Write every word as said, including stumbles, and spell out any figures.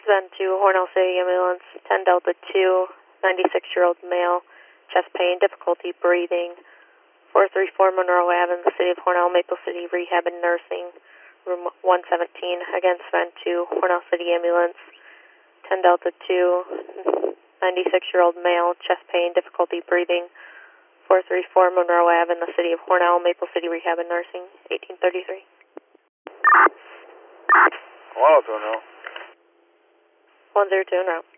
Then to Hornell City Ambulance, ten Delta two, ninety-six-year-old male, chest pain, difficulty breathing, four three four Monroe Avenue, the City of Hornell, Maple City Rehab and Nursing, room one seventeen, against Van two, Hornell City Ambulance, ten Delta two, ninety-six-year-old male, chest pain, difficulty breathing, four three four Monroe Avenue, the City of Hornell, Maple City Rehab and Nursing, eighteen thirty-three. one oh two now. one zero two en route.